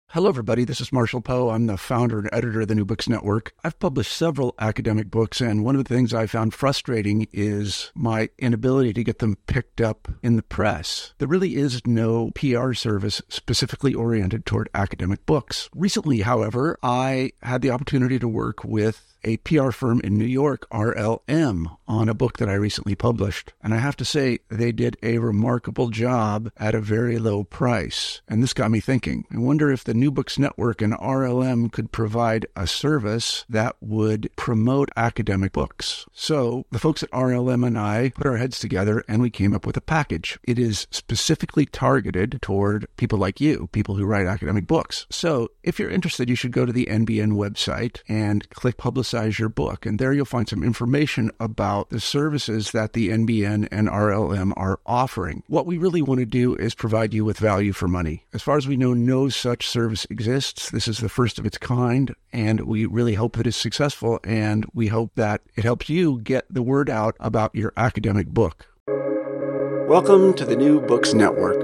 Hello, everybody. This is Marshall Poe. I'm the founder and editor of the New Books Network. I've published several academic books, and one of the things I found frustrating is my inability to get them picked up in the press. There really is no PR service specifically oriented toward academic books. Recently, however, I had the opportunity to work with a PR firm in New York, RLM, on a book that I recently published. And I have to say, they did a remarkable job at a very low price. And this got me thinking. I wonder if the New Books Network and RLM could provide a service that would promote academic books. So the folks at RLM and I put our heads together and we came up with a package. It is specifically targeted toward people like you, people who write academic books. So if you're interested, you should go to the NBN website and click Publicize Your Book. And there you'll find some information about the services that the NBN and RLM are offering. What we really want to do is provide you with value for money. As far as we know, no such service exists. This is the first of its kind, and we really hope that it's successful, and we hope that it helps you get the word out about your academic book. Welcome to the New Books Network.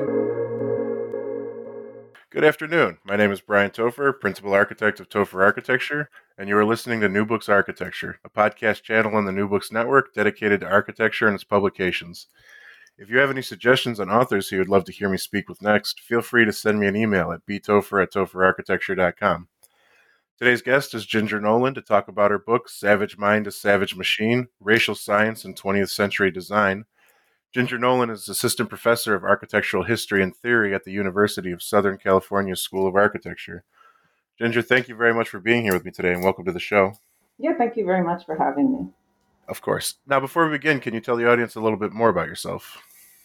Good afternoon. My name is Brian Topher, Principal Architect of Topher Architecture, and you are listening to New Books Architecture, a podcast channel on the New Books Network dedicated to architecture and its publications. If you have any suggestions on authors who would love to hear me speak with next, feel free to send me an email at btopher@topherarchitecture.com. Today's guest is Ginger Nolan to talk about her book, Savage Mind to Savage Machine, Racial Science in 20th Century Design. Ginger Nolan is Assistant Professor of Architectural History and Theory at the University of Southern California School of Architecture. Ginger, thank you very much for being here with me today, and welcome to the show. Yeah, thank you very much for having me. Of course. Now, before we begin, can you tell the audience a little bit more about yourself?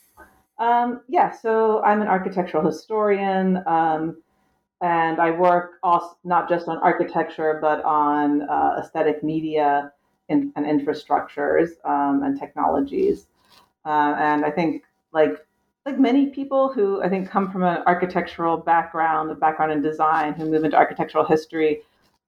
So I'm an architectural historian, and I work also not just on architecture, but on aesthetic media and infrastructures and technologies. And I think, like many people who I think come from an architectural background, a background in design, who move into architectural history,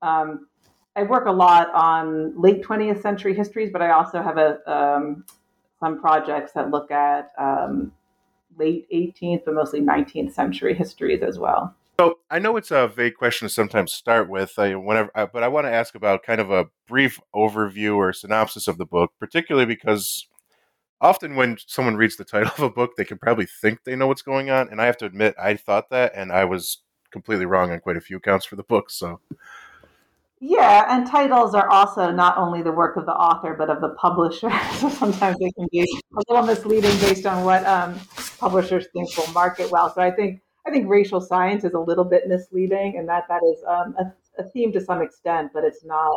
I work a lot on late 20th century histories, but I also have some projects that look at late 18th, but mostly 19th century histories as well. So I know it's a vague question to sometimes start with, but I want to ask about kind of a brief overview or synopsis of the book, particularly because often when someone reads the title of a book, they can probably think they know what's going on. And I have to admit, I thought that, and I was completely wrong on quite a few counts for the book. So, yeah, and titles are also not only the work of the author, but of the publisher. So sometimes they can be a little misleading based on what publishers think will market well. So I think racial science is a little bit misleading, and that is a theme to some extent, but it's not.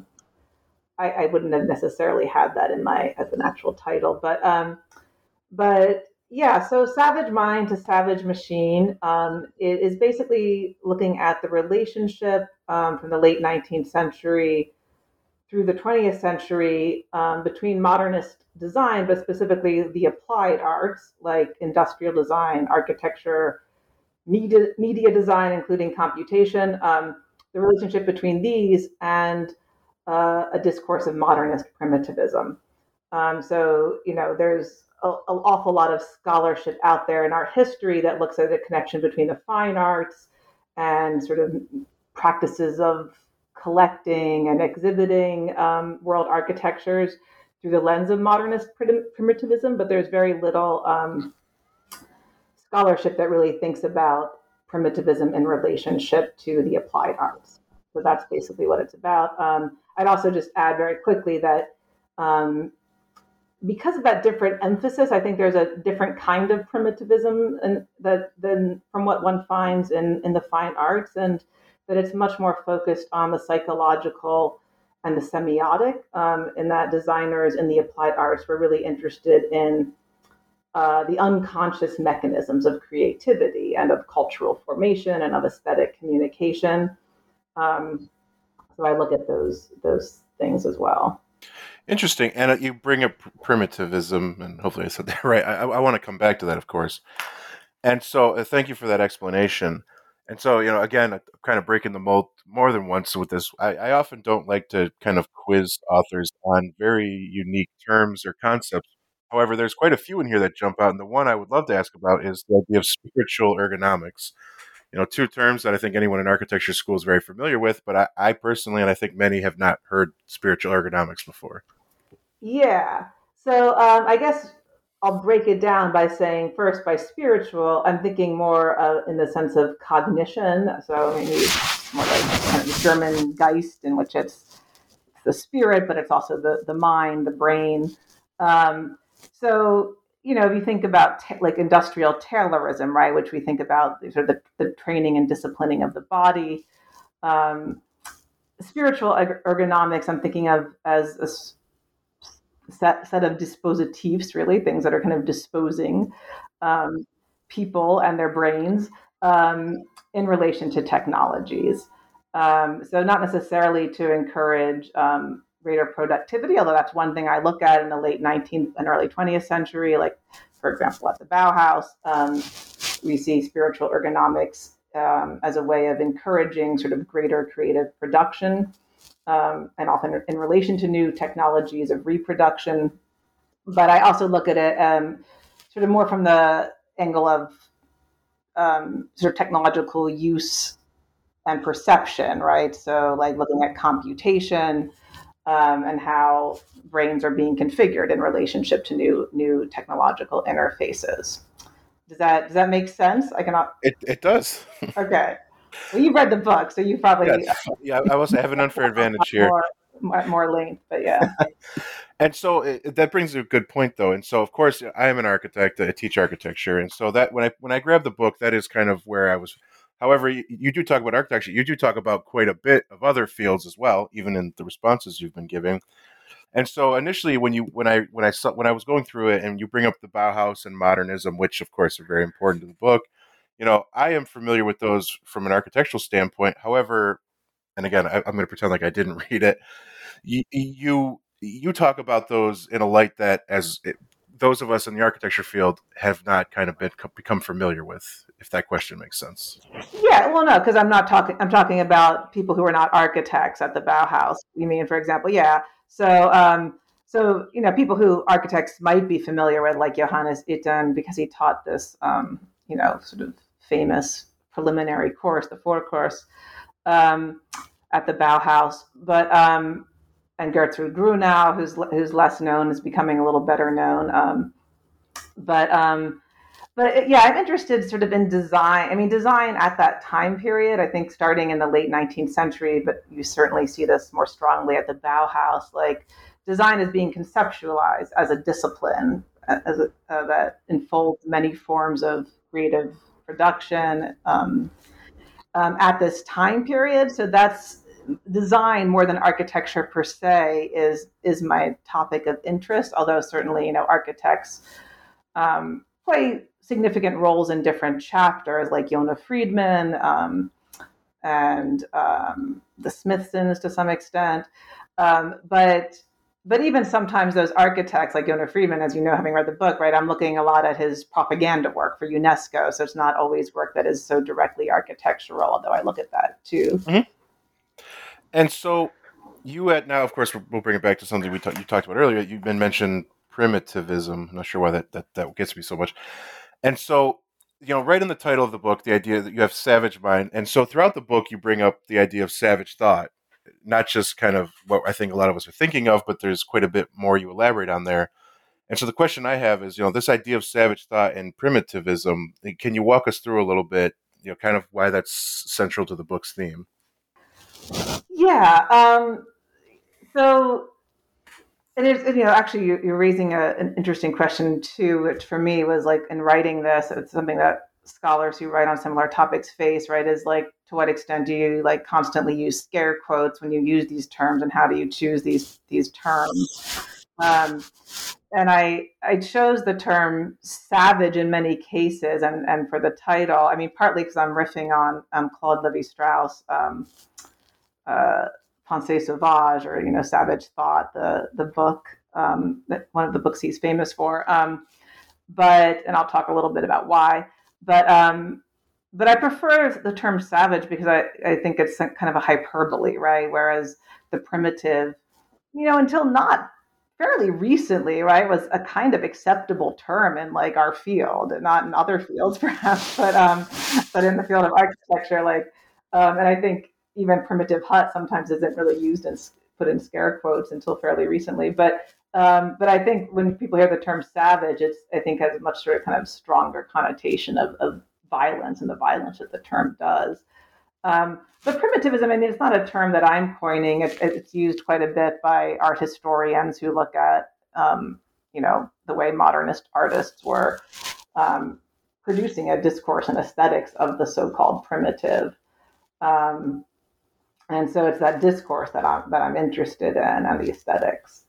I wouldn't have necessarily had that in my as an actual title, but yeah. So Savage Mind to Savage Machine, it is basically looking at the relationship from the late 19th century through the 20th century between modernist design, but specifically the applied arts like industrial design, architecture, media design, including computation, the relationship between these and a discourse of modernist primitivism. There's an awful lot of scholarship out there in our history that looks at the connection between the fine arts and sort of practices of collecting and exhibiting world architectures through the lens of modernist primitivism, but there's very little scholarship that really thinks about primitivism in relationship to the applied arts. So that's basically what it's about. I'd also just add very quickly that because of that different emphasis, I think there's a different kind of primitivism than from what one finds in the fine arts, and that it's much more focused on the psychological and the semiotic, in that designers in the applied arts were really interested in the unconscious mechanisms of creativity and of cultural formation and of aesthetic communication. So I look at those things as well. interesting. And you bring up primitivism, and hopefully I said that right. I want to come back to that, of course. And so thank you for that explanation. And so, again, I'm kind of breaking the mold more than once with this. I often don't like to kind of quiz authors on very unique terms or concepts. However, there's quite a few in here that jump out. And the one I would love to ask about is the idea of spiritual ergonomics. two terms that I think anyone in architecture school is very familiar with, but I personally, and I think many, have not heard spiritual ergonomics before. Yeah. So I guess I'll break it down by saying first, by spiritual, I'm thinking more in the sense of cognition. So maybe it's more like kind of German Geist, in which it's the spirit, but it's also the mind, the brain. So, if you think about like industrial Taylorism, right, which we think about sort of the training and disciplining of the body, spiritual ergonomics, I'm thinking of as a set of dispositives, really, things that are kind of disposing people and their brains in relation to technologies. So not necessarily to encourage greater productivity, although that's one thing I look at in the late 19th and early 20th century. Like, for example, at the Bauhaus, we see spiritual ergonomics as a way of encouraging sort of greater creative production, and often in relation to new technologies of reproduction. But I also look at it sort of more from the angle of sort of technological use and perception, right? So like looking at computation and how brains are being configured in relationship to new technological interfaces. Does that make sense? I cannot. It does. Okay. Well, you read the book, so you probably I have an unfair advantage here. More length, but yeah. And so that brings a good point, though. And so, of course, I am an architect. I teach architecture, and so that when I grabbed the book, that is kind of where I was. However, you do talk about architecture. You do talk about quite a bit of other fields as well, even in the responses you've been giving. And so, initially, when I was going through it, and you bring up the Bauhaus and modernism, which of course are very important in the book, I am familiar with those from an architectural standpoint. However, and again, I'm going to pretend like I didn't read it. You talk about those in a light that those of us in the architecture field have not kind of become familiar with, if that question makes sense. Yeah, well, no, because I'm talking about people who are not architects at the Bauhaus. You mean, for example, yeah. So, people who architects might be familiar with, like Johannes Itten, because he taught this, sort of famous preliminary course, the Vorkurs, at the Bauhaus. But and Gertrude Grunau, who's less known, is becoming a little better known. But yeah, I'm interested sort of in design. I mean, design at that time period, I think starting in the late 19th century, but you certainly see this more strongly at the Bauhaus, like design is being conceptualized as a discipline, that enfolds many forms of creative production at this time period. So that's design more than architecture per se is my topic of interest. Although certainly, architects play significant roles in different chapters, like Yona Friedman and the Smithsons to some extent. But even sometimes those architects, like Yona Friedman, as you know, having read the book, right, I'm looking a lot at his propaganda work for UNESCO. So it's not always work that is so directly architectural, although I look at that too. Mm-hmm. And so now, of course, we'll bring it back to something you talked about earlier. You've been mentioned primitivism. I'm not sure why that gets me so much. And so, right in the title of the book, the idea that you have savage mind. And so throughout the book, you bring up the idea of savage thought, not just kind of what I think a lot of us are thinking of, but there's quite a bit more you elaborate on there. And so the question I have is, this idea of savage thought and primitivism, can you walk us through a little bit, kind of why that's central to the book's theme? Yeah. So it is, actually you're raising an interesting question too, which for me was like in writing this, it's something that scholars who write on similar topics face, right? Is like, to what extent do you like constantly use scare quotes when you use these terms, and how do you choose these terms? And I chose the term savage in many cases, and for the title, I mean, partly because I'm riffing on Claude Lévi-Strauss, Pensée Sauvage, or Savage Thought, the book, that one of the books he's famous for. And I'll talk a little bit about why. But I prefer the term savage because I think it's kind of a hyperbole, right? Whereas the primitive, until not fairly recently, right, was a kind of acceptable term in like our field, not in other fields perhaps, but in the field of architecture, and I think even primitive hut sometimes isn't really used and put in scare quotes until fairly recently. But I think when people hear the term savage, I think has a much sort of kind of stronger connotation of violence and the violence that the term does. But primitivism, I mean, it's not a term that I'm coining. It's used quite a bit by art historians who look at, the way modernist artists were producing a discourse and aesthetics of the so-called primitive. And so it's that discourse that I'm interested in, and the aesthetics.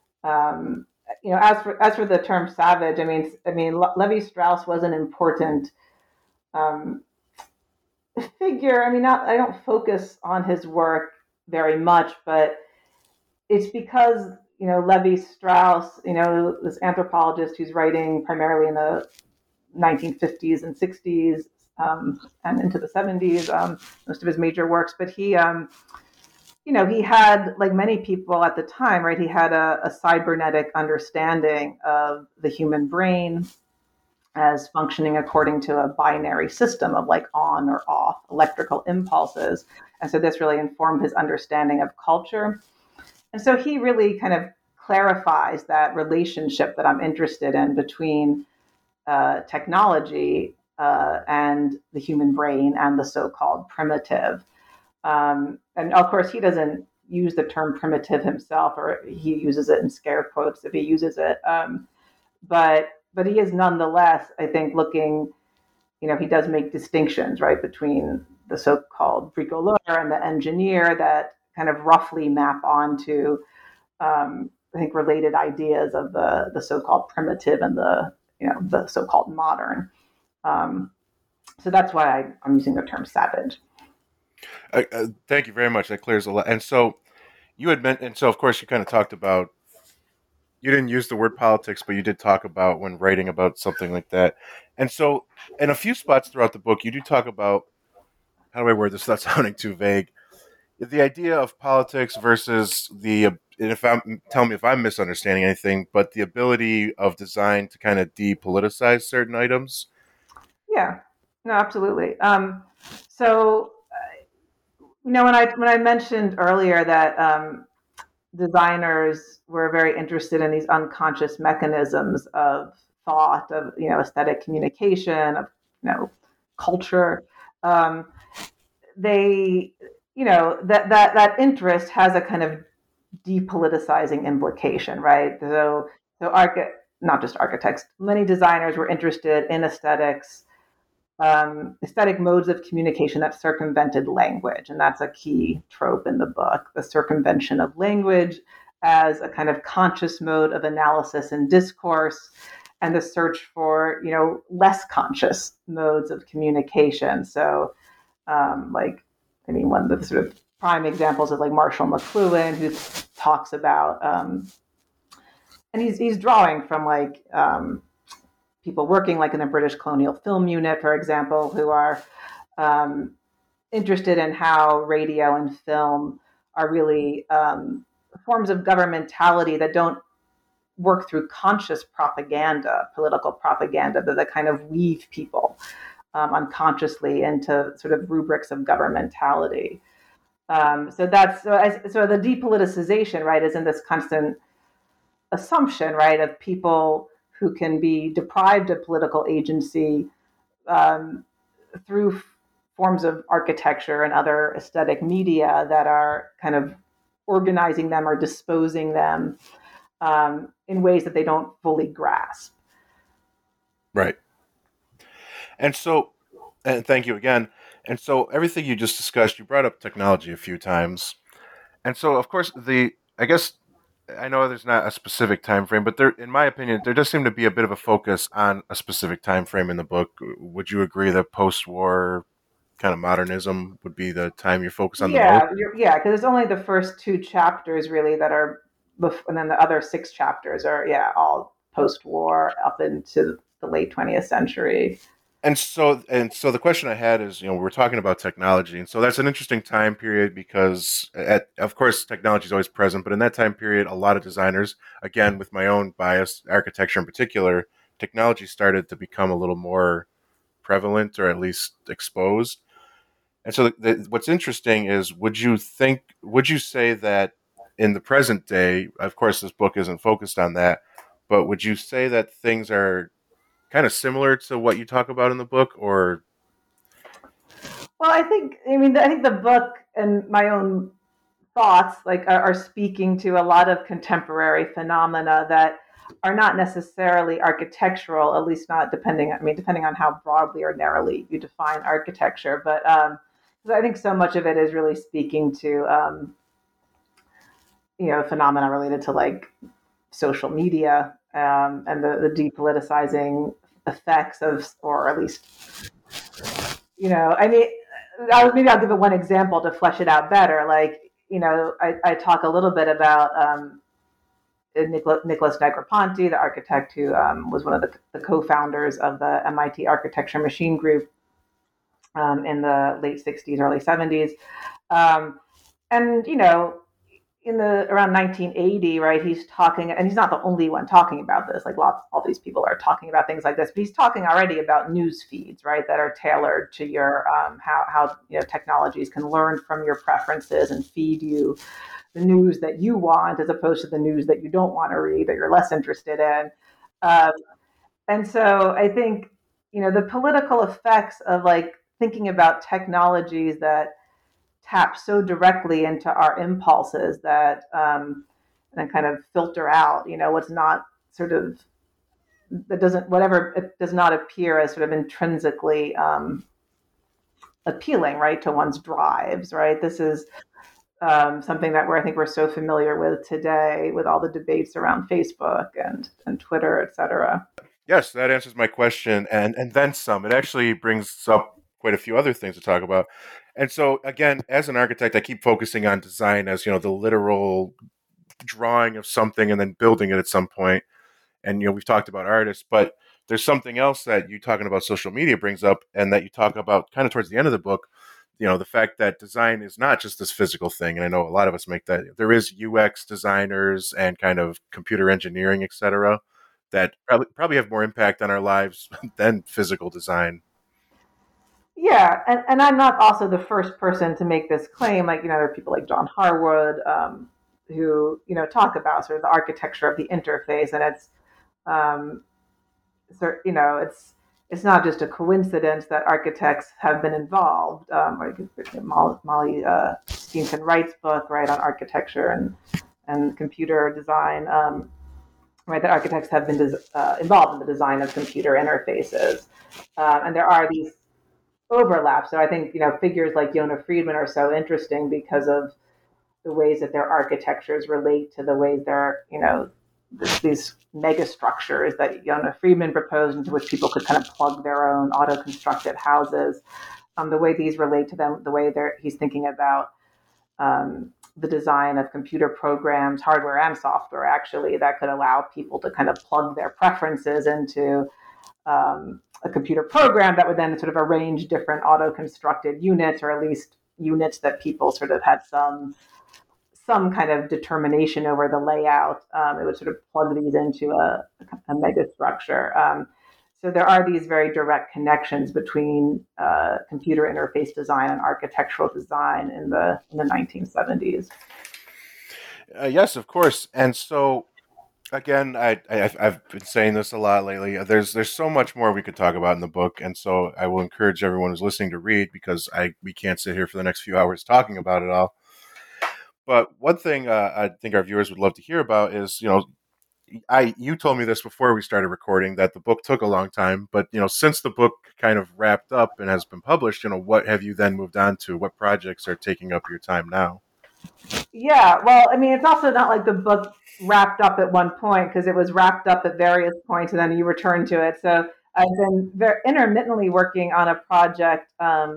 As for the term savage, I mean, Levi Strauss was an important figure. I mean, I don't focus on his work very much, but it's because Levi Strauss, this anthropologist who's writing primarily in the 1950s and 60s and into the 70s, most of his major works. But he had, like many people at the time, right? He had a cybernetic understanding of the human brain as functioning according to a binary system of like on or off electrical impulses. And so this really informed his understanding of culture. And so he really kind of clarifies that relationship that I'm interested in between technology and the human brain and the so-called primitive. And of course, he doesn't use the term primitive himself, or he uses it in scare quotes if he uses it. But he is nonetheless, I think, looking, he does make distinctions, right, between the so-called bricoleur and the engineer that kind of roughly map onto, I think, related ideas of the so-called primitive and the so-called modern. So that's why I'm using the term savage. Thank you very much. That clears a lot. And so you had meant, and so of course you kind of talked about, you didn't use the word politics, but you did talk about when writing about something like that. And so in a few spots throughout the book, you do talk about, how do I word this without sounding too vague? The idea of politics versus tell me if I'm misunderstanding anything, but the ability of design to kind of depoliticize certain items. Yeah, no, absolutely. So, when I mentioned earlier that designers were very interested in these unconscious mechanisms of thought, of aesthetic communication, of culture, they that interest has a kind of depoliticizing implication, right? So not just architects, many designers were interested in aesthetics. Aesthetic modes of communication that circumvented language. And that's a key trope in the book, the circumvention of language as a kind of conscious mode of analysis and discourse, and the search for, less conscious modes of communication. So, one of the sort of prime examples is like Marshall McLuhan, who talks about, and he's drawing from like, people working like in the British Colonial Film Unit, for example, who are interested in how radio and film are really forms of governmentality that don't work through conscious propaganda, political propaganda, but that kind of weave people unconsciously into sort of rubrics of governmentality. So the depoliticization, right, is in this constant assumption, right, of people who can be deprived of political agency through forms of architecture and other aesthetic media that are kind of organizing them or disposing them in ways that they don't fully grasp. Right. And so, and thank you again. And so everything you just discussed, you brought up technology a few times. And so, of course, I know there's not a specific time frame, but there, in my opinion, there does seem to be a bit of a focus on a specific time frame in the book. Would you agree that post-war kind of modernism would be the time you're focused on the most? Yeah, because it's only the first 2 chapters really that are, and then the other 6 chapters are, all post-war up into the late 20th century. And so the question I had is, we're talking about technology, and so that's an interesting time period because, of course, technology is always present, but in that time period, a lot of designers, again, with my own bias, architecture in particular, technology started to become a little more prevalent or at least exposed. And so, what's interesting is, would you say that in the present day, of course, this book isn't focused on that, but would you say that things are kind of similar to what you talk about in the book, or Well, I think the book and my own thoughts are speaking to a lot of contemporary phenomena that are not necessarily architectural, at least not depending on how broadly or narrowly you define architecture. But I think so much of it is really speaking to phenomena related to social media and the depoliticizing effects of, or at least, maybe I'll give it one example to flesh it out better. I talk a little bit about Nicholas Negroponte, the architect who was one of the co-founders of the MIT Architecture Machine Group in the late 60s, early 70s. And, in the around 1980, right, he's talking, and he's not the only one talking about this. All these people are talking about things like this, but he's talking already about news feeds, right, that are tailored to your how technologies can learn from your preferences and feed you the news that you want, as opposed to the news that you don't want to read, that you're less interested in. Um, and so I think the political effects of thinking about technologies that tap so directly into our impulses that and kind of filter out, what's not sort of that doesn't whatever it does not appear as sort of intrinsically appealing, right, to one's drives, right. This is something that I think we're so familiar with today, with all the debates around Facebook and Twitter, et cetera. yes, that answers my question, and then some. It actually brings up quite a few other things to talk about. And so, again, as an architect, I keep focusing on design as, the literal drawing of something and then building it at some point. And, we've talked about artists, but there's something else that you talking about social media brings up, and that you talk about kind of towards the end of the book, the fact that design is not just this physical thing. And I know a lot of us make that. There is UX designers and kind of computer engineering, et cetera, that probably have more impact on our lives than physical design. Yeah, and I'm not also the first person to make this claim. There are people like John Harwood who talk about sort of the architecture of the interface, and um, it's not just a coincidence that architects have been involved. Molly Steenson Wright's book, right, on architecture and computer design, right, that architects have been involved in the design of computer interfaces, and there are these overlap. So I think figures like Yona Friedman are so interesting because of the ways that their architectures relate to the ways these mega structures that Yona Friedman proposed, into which people could kind of plug their own auto-constructed houses. The way these relate to them, the way he's thinking about the design of computer programs, hardware and software, actually, that could allow people to kind of plug their preferences into a computer program that would then sort of arrange different auto-constructed units, or at least units that people sort of had some kind of determination over the layout. It would sort of plug these into a mega structure. So there are these very direct connections between computer interface design and architectural design in the 1970s. Yes, of course. And so, again, I've been saying this a lot lately. There's so much more we could talk about in the book, and so I will encourage everyone who's listening to read, because we can't sit here for the next few hours talking about it all. But one thing I think our viewers would love to hear about is, you told me this before we started recording, that the book took a long time, but since the book kind of wrapped up and has been published, what have you then moved on to? What projects are taking up your time now? Yeah, well, I mean, it's also not like the book wrapped up at one point, because it was wrapped up at various points and then you returned to it. So I've been very intermittently working on a project,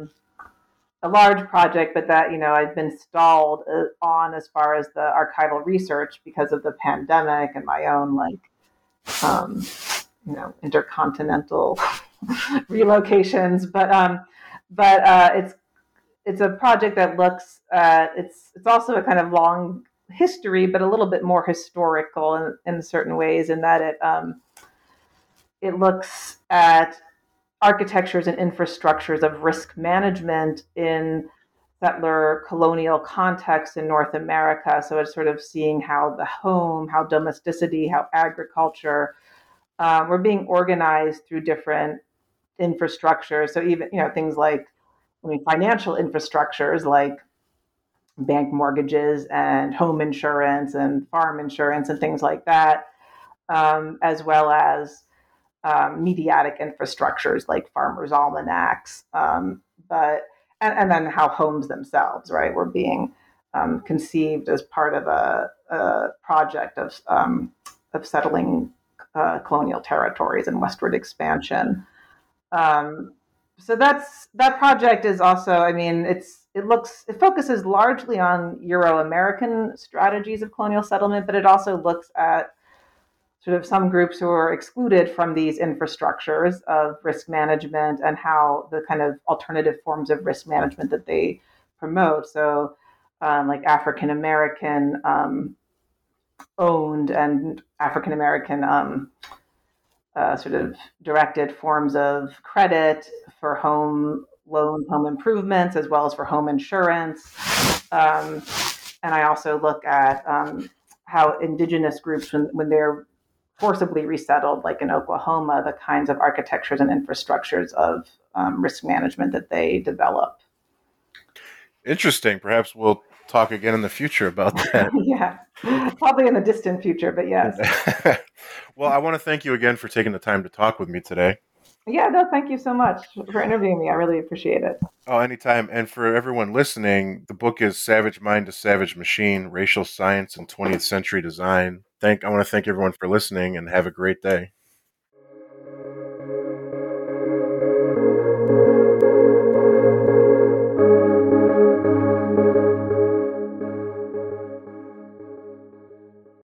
a large project, but that I've been stalled on as far as the archival research because of the pandemic and my own intercontinental relocations, but it's a project that looks at it's also a kind of long history, but a little bit more historical in certain ways, in that it looks at architectures and infrastructures of risk management in settler colonial context in North America. So it's sort of seeing how the home, how domesticity, how agriculture were being organized through different infrastructures. So even things like financial infrastructures like bank mortgages and home insurance and farm insurance and things like that, as well as mediatic infrastructures like farmers' almanacs, but and then how homes themselves, right, were being conceived as part of a project of settling colonial territories and westward expansion. So that project is also, I mean, it focuses largely on Euro-American strategies of colonial settlement, but it also looks at sort of some groups who are excluded from these infrastructures of risk management and how the kind of alternative forms of risk management that they promote. So like African American owned and African American sort of directed forms of credit for home loans, home improvements, as well as for home insurance. And I also look at how indigenous groups, when they're forcibly resettled, like in Oklahoma, the kinds of architectures and infrastructures of risk management that they develop. Interesting. Perhaps we'll talk again in the future about that. Yeah, probably in the distant future, but yes. Well, I want to thank you again for taking the time to talk with me today. Yeah, no, thank you so much for interviewing me. I really appreciate it. Oh, anytime. And for everyone listening, the book is Savage Mind to Savage Machine, Racial Science and 20th Century Design. I want to thank everyone for listening and have a great day.